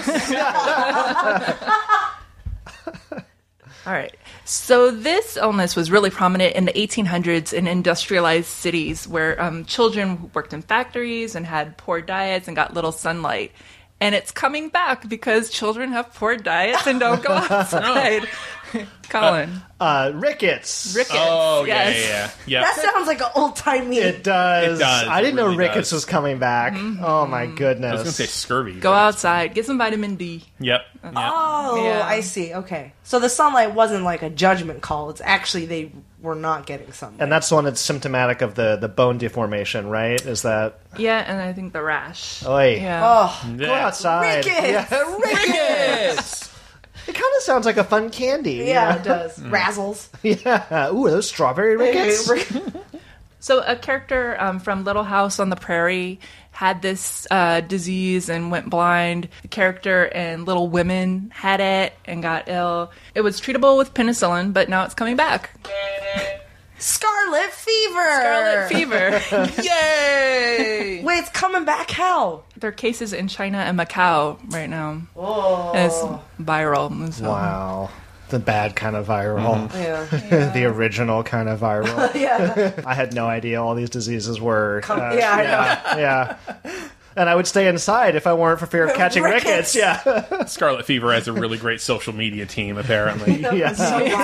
right. So this illness was really prominent in the 1800s in industrialized cities where children worked in factories and had poor diets and got little sunlight. And it's coming back because children have poor diets and don't go outside. Colin. Rickets. Rickets. Oh, yes. yeah. That sounds like an old-timey... It does. It does. I didn't It know really rickets does. was coming back. Oh, my goodness. I was going to say scurvy. Go but- outside. Get some vitamin D. Yep. Oh, Yeah. I see. Okay. So the sunlight wasn't like a judgment call. It's actually they were not getting sunlight. And that's the one that's symptomatic of the bone deformation, right? Is that... Yeah, and I think the rash. Oy. Yeah. Oh, Go outside. Rickets! Yeah, Rickets! It kind of sounds like a fun candy. yeah, it does. Razzles. Yeah. Ooh, are those strawberry Rickets? So a character from Little House on the Prairie had this disease and went blind. The character in Little Women had it and got ill. It was treatable with penicillin, but now it's coming back. Scarlet fever. Scarlet fever. Yay! Wait, it's coming back. How? There are cases in China and Macau right now. Oh. And it's viral. So. Wow. The bad kind of viral. Yeah. The original kind of viral. Yeah. I had no idea all these diseases were. Yeah. And I would stay inside if I weren't for fear of catching rickets. Yeah. Scarlet Fever has a really great social media team, apparently. Yeah.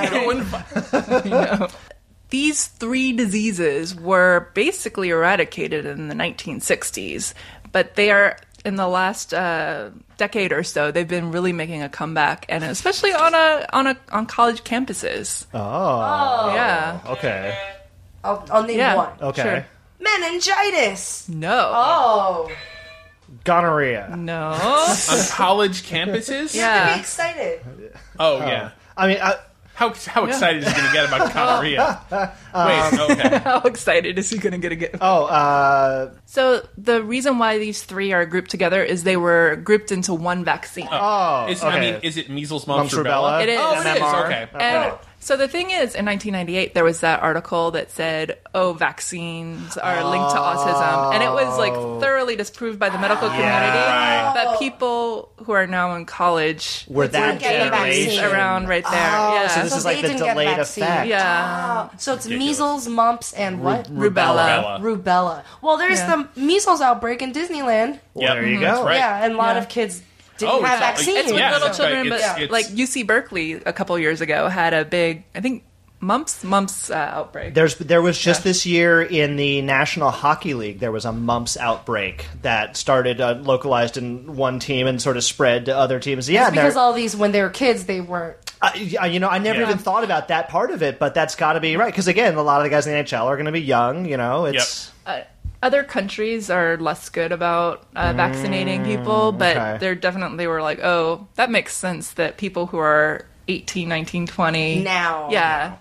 These three diseases were basically eradicated in the 1960s, but they are, in the last decade or so, they've been really making a comeback, and especially on college campuses. Oh. Yeah. Okay. I'll name Yeah. one. Okay. Sure. Meningitis. No. Oh. Gonorrhea. No. On college campuses? You have to Yeah. be excited. Oh, yeah. I mean, How excited is he going to get about gonorrhea? Wait, okay. How excited is he going to get? So the reason why these three are grouped together is they were grouped into one vaccine. Oh, Is, okay. I mean, is it measles, mumps, Mumps, rubella? rubella? It is. Oh, it is. MMR? Okay. And so the thing is, in 1998, there was that article that said, "Oh, vaccines are linked to autism," and it was like thoroughly disproved by the medical community. right. But people who are now in college We're that didn't get the generation. vaccine. around right there. Oh, yeah. so this is So like they the didn't get delayed vaccine. effect. yeah. Oh, so it's Ridiculous. measles, mumps, and what? Rubella. Rubella. Well, there's Yeah. the measles outbreak in Disneyland. Well, there you That's go. right. Yeah, and a lot Yeah. of kids didn't Oh, have it's all- vaccines. It's with Yeah, little that's right. children, but It's- like UC Berkeley a couple years ago had a big, I think, mumps outbreak. There was just this year in the National Hockey League, there was a mumps outbreak that started localized in one team and sort of spread to other teams. Yeah, It's and because they're- all these, when they were kids, they weren't. I never Yeah. even thought about that part of it, but that's got to be right. Because again, a lot of the guys in the NHL are going to be young. You know, it's Other countries are less good about vaccinating people, but okay. they're definitely were like, oh, that makes sense that people who are 18, 19, 20 Now. Yeah.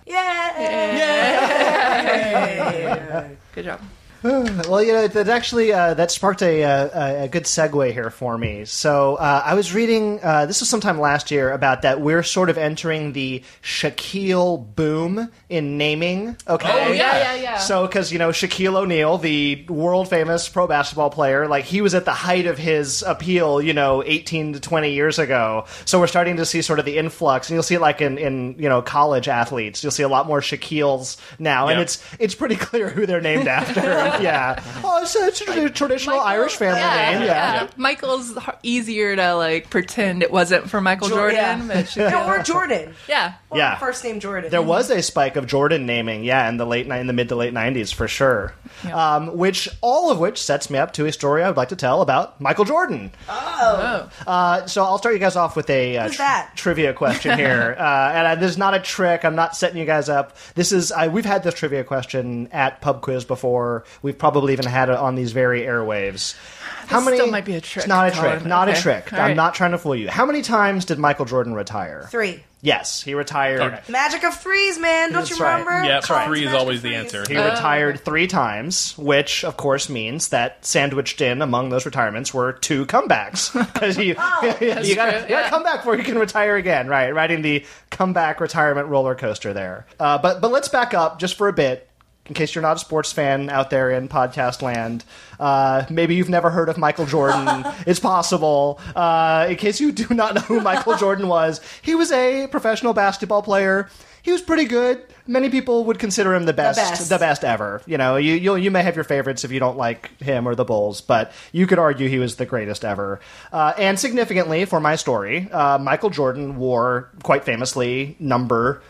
Yeah. Good job. well, you know, that actually that sparked a good segue here for me. So I was reading this was sometime last year about that we're sort of entering the Shaquille boom in naming. Okay, Oh, yeah. Yeah. So, because, you know, Shaquille O'Neal, the world-famous pro basketball player, like, he was at the height of his appeal, 18 to 20 years ago. So we're starting to see sort of the influx, and you'll see it, like, in college athletes. You'll see a lot more Shaquilles now, and Yep. it's pretty clear who they're named after. Yeah. Oh, it's a traditional Irish family name, yeah. Michael's easier to, like, pretend it wasn't for Michael Jordan. But Shaquille- Or Jordan. Yeah. Or Yeah. First name Jordan. There was a spike of Jordan naming, in the mid to late 90s for sure. All of which sets me up to a story I would like to tell about Michael Jordan. So I'll start you guys off with a Who's that? trivia question here, and this is not a trick. I'm not setting you guys up. This is we've had this trivia question at Pub Quiz before. We've probably even had it on these very airwaves. How many? still might be a trick, It's not a Colin. trick. Not a Okay. trick. All I'm right. not trying to fool you. How many times did Michael Jordan retire? 3. Yes, he retired. Okay. Magic of threes, man. Don't That's you right. remember? Yep, Colin's 3 is Magic always of the Threes. answer. He retired 3 times, which, of course, means that sandwiched in among those retirements were 2 comebacks. Because you gotta come back before you can retire again, right? Riding the comeback retirement roller coaster there. But let's back up just for a bit. In case you're not a sports fan out there in podcast land, maybe you've never heard of Michael Jordan. It's possible. In case you do not know who Michael Jordan was, he was a professional basketball player. He was pretty good. Many people would consider him the best ever. You know, you may have your favorites if you don't like him or the Bulls, but you could argue he was the greatest ever. And significantly for my story, Michael Jordan wore, quite famously, number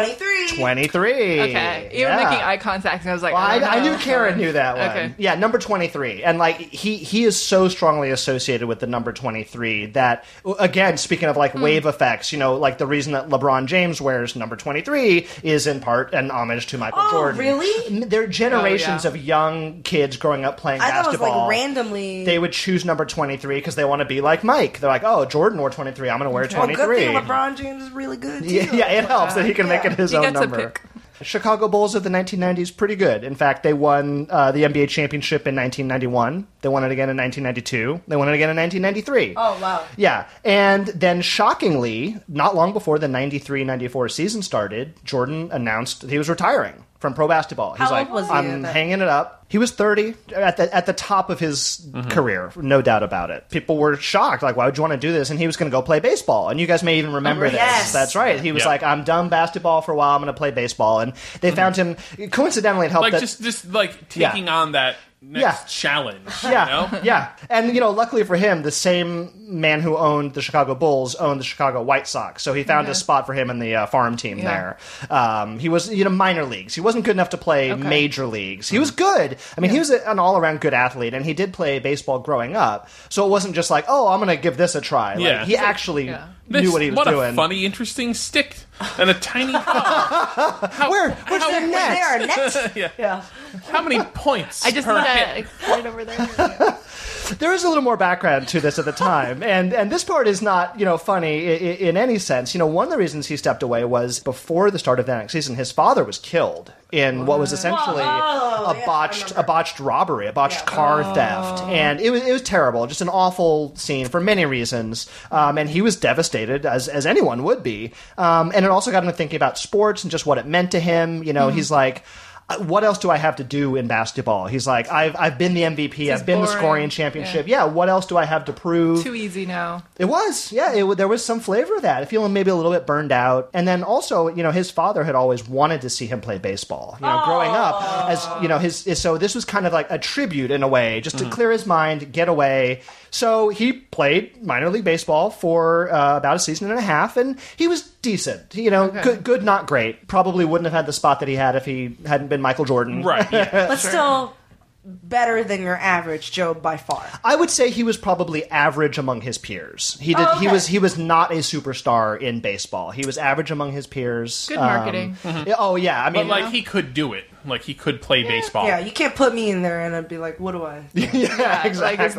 23. Okay. You were making eye contact, and I was like, I knew Karen knew that one. Okay. Yeah, number 23. And, like, he is so strongly associated with the number 23 that, again, speaking of, like, wave effects, you know, like, the reason that LeBron James wears number 23 is, in part, an homage to Michael Jordan. Really? There are generations of young kids growing up playing basketball. basketball. I thought it was, like, randomly. They would choose number 23 because they want to be like Mike. They're like, oh, Jordan wore 23. I'm going to wear 23. Well, good thing LeBron James is really good, too. Yeah, it helps that he can make it his own number. Pick. Chicago Bulls of the 1990s, pretty good. In fact, they won the NBA championship in 1991. They won it again in 1992. They won it again in 1993. Oh, wow. Yeah. And then, shockingly, not long before the 93-94 season started, Jordan announced he was retiring from pro basketball. He's How like, old was he I'm then? hanging it up. He was 30 at the top of his career, no doubt about it. People were shocked, like, why would you want to do this? And he was going to go play baseball. And you guys may even remember this. Yes. That's right. He was like, I'm done basketball for a while. I'm going to play baseball. And they found him, coincidentally, it helped Like, that... just like, taking on that next challenge. Yeah, You know? yeah. And, you know, luckily for him, the same man who owned the Chicago Bulls owned the Chicago White Sox. So he found a spot for him in the farm team there. He was, you know, minor leagues. He wasn't good enough to play major leagues. He was good. I mean, he was an all-around good athlete, and he did play baseball growing up. So it wasn't just like, oh, I'm going to give this a try. Like, he actually knew what he was doing. What a funny, interesting stick and a tiny ball. Where's the net? There, a net? Yeah. How many points I just per want hit? to right over there. There is a little more background to this at the time, and this part is not, you know, funny in any sense. You know, one of the reasons he stepped away was before the start of the next season, his father was killed in what was essentially a botched robbery, a botched car theft, and it was terrible, just an awful scene for many reasons. And he was devastated, as anyone would be. And it also got him thinking about sports and just what it meant to him. You know, he's like, what else do I have to do in basketball? He's like, I've been the MVP, I've been the scoring championship. Yeah, what else do I have to prove? Too easy now. It was, yeah. There was some flavor of that. Feeling maybe a little bit burned out. And then also, you know, his father had always wanted to see him play baseball. You know, growing up, as you know, so this was kind of like a tribute in a way, just to clear his mind, get away. So he played minor league baseball for about a season and a half, and he was decent. You know, good, not great. Probably wouldn't have had the spot that he had if he hadn't been Michael Jordan. Right. Yeah. But still better than your average Joe by far. I would say he was probably average among his peers. He was not a superstar in baseball. He was average among his peers. Good marketing. Oh yeah, I mean, But, like, he could do it. Like, he could play baseball. Yeah, you can't put me in there and I'd be like, what do I do? yeah, exactly. Like, it's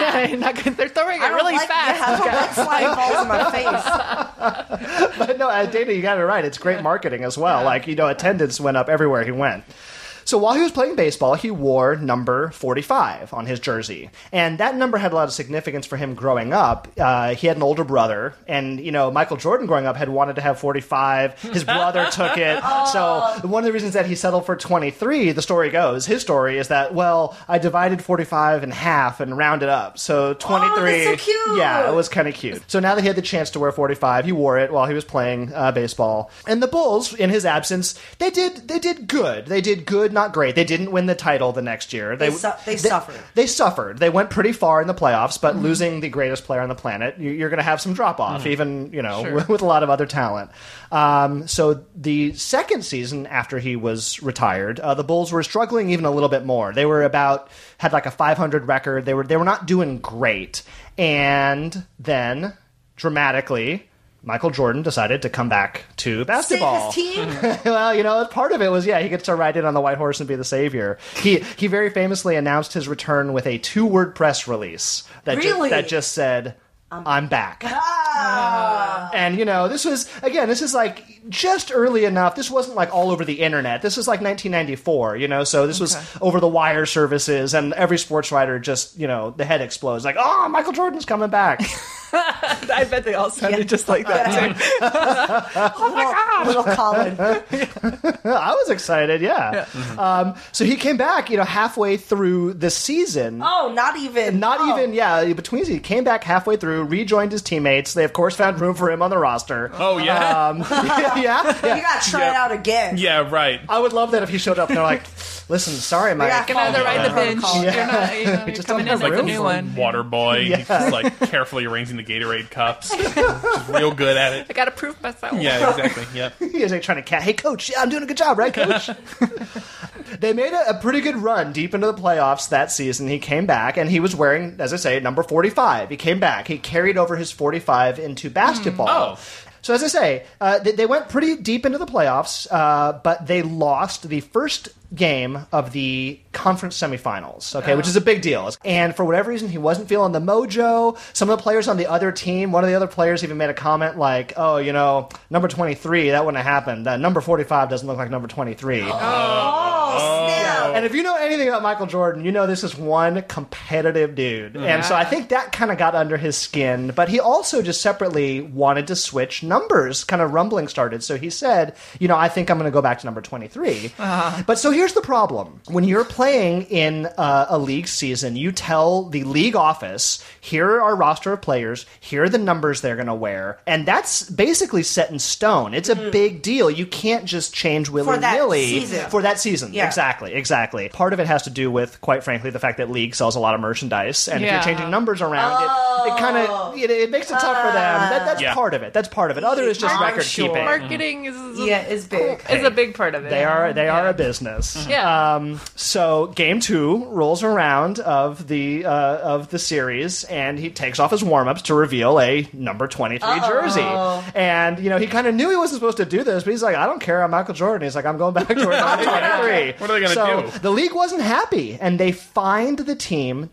they're throwing it really fast. I don't like flying balls in my face. But no, Dana, you got it right. It's great marketing as well. Like, you know, attendance went up everywhere he went. So while he was playing baseball, he wore number 45 on his jersey. And that number had a lot of significance for him growing up. He had an older brother. And, you know, Michael Jordan growing up had wanted to have 45. His brother took it. So one of the reasons that he settled for 23, the story goes, his story is that, well, I divided 45 in half and rounded up. So 23. Oh, that's so cute. Yeah, it was kind of cute. So now that he had the chance to wear 45, he wore it while he was playing baseball. And the Bulls, in his absence, they did good. They did good, not great. They didn't win the title the next year. They suffered. They suffered. They went pretty far in the playoffs, but losing the greatest player on the planet, you're going to have some drop-off, even, you know, with a lot of other talent. So the second season after he was retired, the Bulls were struggling even a little bit more. They were had like a 500 record. They were not doing great. And then, dramatically, Michael Jordan decided to come back to basketball. Save his team? Well, you know, part of it was, he gets to ride in on the white horse and be the savior. He very famously announced his return with a 2-word press release that just said, I'm back. And, you know, this is like just early enough. This wasn't like all over the internet. This was like 1994, you know, so this was over the wire services, and every sports writer just, you know, the head explodes like, oh, Michael Jordan's coming back. I bet they all sounded just like that too. Oh my God, little Colin. I was excited, yeah. So he came back, halfway through the season. Oh, not even. Between he came back halfway through, rejoined his teammates. They, of course, found room for him on the roster. Oh, yeah? You got to try it out again. Yeah, right. I would love that if he showed up and they're like, listen, sorry, Mike. Yeah, Gonna have to ride the bench. Yeah. You're not, you're Just coming don't in have like a room new for one. Water boy. Yeah. He's just carefully arranging the Gatorade cups. Just real good at it. I gotta prove myself. Yeah, exactly. Yep. He's like trying to hey, coach, I'm doing a good job, right, coach? They made a pretty good run deep into the playoffs that season. He came back, and he was wearing, as I say, number 45. He came back. He carried over his 45 into basketball. Oh. So as I say, they went pretty deep into the playoffs, but they lost the first game of the conference semifinals, which is a big deal. And for whatever reason, he wasn't feeling the mojo. Some of the players on the other team, one of the other players even made a comment like, oh, number 23, that wouldn't have happened. Number 45 doesn't look like number 23. Oh, snap. And if you know anything about Michael Jordan, you know this is one competitive dude. And so I think that kind of got under his skin. But he also just separately wanted to switch numbers. Kind of rumbling started. So he said, I think I'm going to go back to number 23. But so here's the problem. When you're playing in a league season, you tell the league office, here are our roster of players, here are the numbers they're going to wear. And that's basically set in stone. It's a big deal. You can't just change willy-nilly. For that season. Yeah. Exactly. Part of it has to do with, quite frankly, the fact that league sells a lot of merchandise. And if you're changing numbers around, it kind of it makes it tough for them. That's part of it. That's part of it. Other is just record keeping. Marketing is big. Is a big part of it. They are a business. Yeah. So game 2 rolls around of the series, and he takes off his warm-ups to reveal a number 23 jersey. And he kind of knew he wasn't supposed to do this, but he's like, I don't care, I'm Michael Jordan. He's like, I'm going back to number 23. What are they going to do? The league wasn't happy, and they fined the team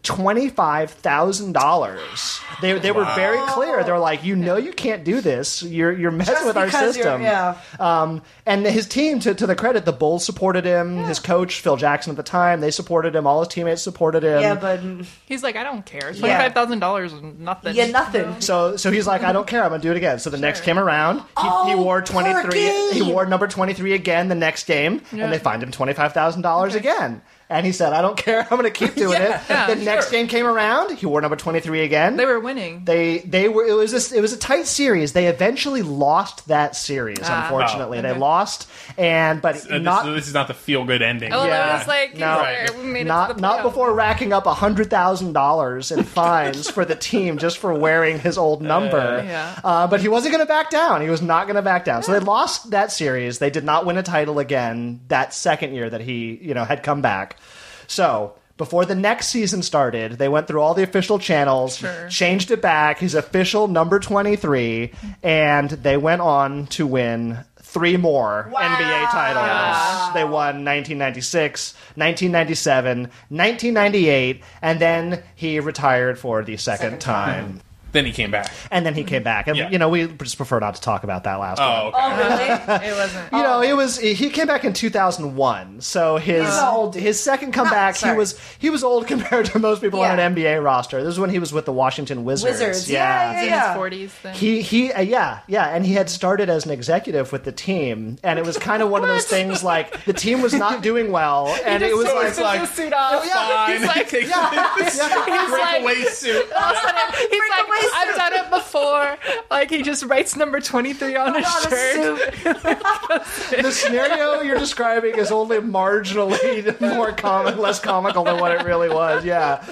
$25,000. They were very clear. They were like, you can't do this. You're messing Just with our because system. And his team, to the credit, the Bulls supported him. His coach, Phil Jackson at the time, they supported him. All his teammates supported him. Yeah, but he's like, I don't care. $25,000 is nothing. Yeah, nothing. So he's like, I don't care. I'm gonna do it again. So the next came around. He wore 23. He wore number 23 again the next game, and they fined him $25,000 again. And he said, I don't care. I'm going to keep doing it. The next game came around. He wore number 23 again. They were winning. They were. It was a tight series. They eventually lost that series. Unfortunately, they lost. But this is not the feel good ending. Oh, yeah. It was like, no, we made not before racking up $100,000 in fines for the team just for wearing his old number. But he wasn't going to back down. He was not going to back down. So they lost that series. They did not win a title again that second year that he had come back. So before the next season started, they went through all the official channels, changed it back. He's official number 23, and they went on to win 3 more NBA titles. They won 1996, 1997, 1998, and then he retired for the second time. Then he came back. And then he came back. And, we just prefer not to talk about that last one. Oh, okay. Oh, really? It wasn't. He came back in 2001. So his second comeback, he was old compared to most people on an NBA roster. This is when he was with the Washington Wizards. Yeah. In his 40s then. He and he had started as an executive with the team, and it was kind of one of those things like the team was not doing well, and it was like the suit off. Fine. He's like, He's like, breakaway suit. All of a sudden, he's like, I've done it before. Like, he just writes number 23 on his shirt. The scenario you're describing is only marginally less comical than what it really was. Yeah.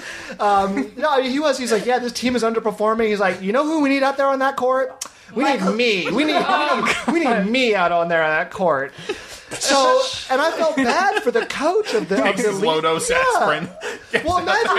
He's like, he's team is underperforming. He's like, you know who we need out there on that court? We need me. We need me out on there on that court. So, and I felt bad for the coach of the league. Low-dose aspirin. Well,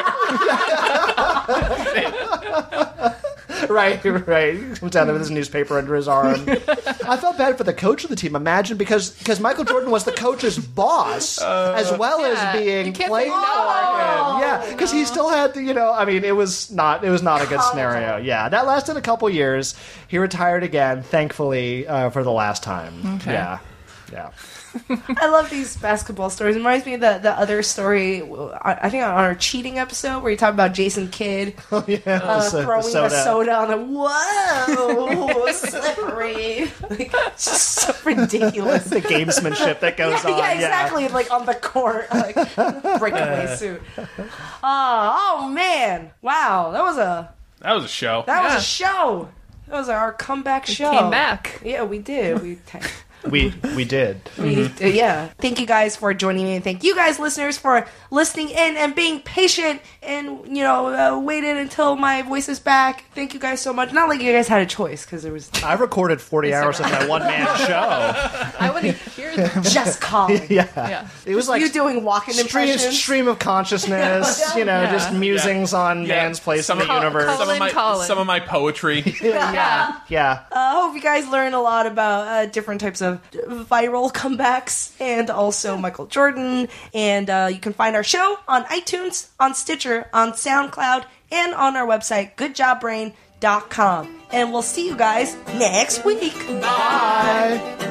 imagine. Right. He comes down there with his newspaper under his arm. I felt bad for the coach of the team. Imagine, because Michael Jordan was the coach's boss as well as being playing for him. Yeah, because he still had to, it was not a good scenario. Yeah, that lasted a couple years. He retired again, thankfully, for the last time. Okay. Yeah. Yeah. I love these basketball stories. It reminds me of the other story, I think on our cheating episode, where you talk about Jason Kidd throwing the soda on the, whoa, slippery. Like, it's just so ridiculous. The gamesmanship that goes on. Yeah, exactly. Like on the court, like breakaway suit. Oh man! Wow, that was a show. That was a show. That was our comeback show. Came back. Yeah, we did. We did. Yeah. Thank you guys for joining me, and thank you guys, listeners, for listening in and being patient and, waited until my voice is back. Thank you guys so much. Not like you guys had a choice, because there was... I recorded 40 hours of my one-man show. I want to hear that. Just calling. Yeah. It was like... You doing walking impressions? Stream of consciousness, just musings on man's place in the universe. Some of my poetry. Yeah. I hope you guys learn a lot about different types of viral comebacks and also Michael Jordan. And you can find our show on iTunes, on Stitcher, on SoundCloud, and on our website, goodjobbrain.com. And we'll see you guys next week. Bye.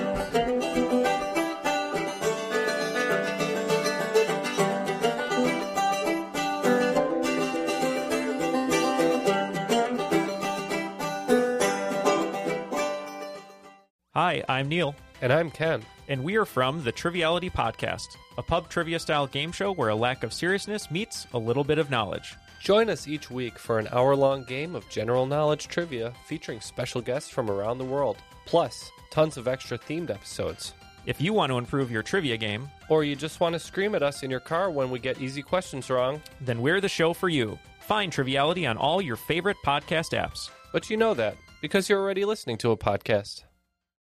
Hi, I'm Neil. And I'm Ken. And we are from the Triviality Podcast, a pub trivia-style game show where a lack of seriousness meets a little bit of knowledge. Join us each week for an hour-long game of general knowledge trivia featuring special guests from around the world, plus tons of extra themed episodes. If you want to improve your trivia game, or you just want to scream at us in your car when we get easy questions wrong, then we're the show for you. Find Triviality on all your favorite podcast apps. But you know that, because you're already listening to a podcast.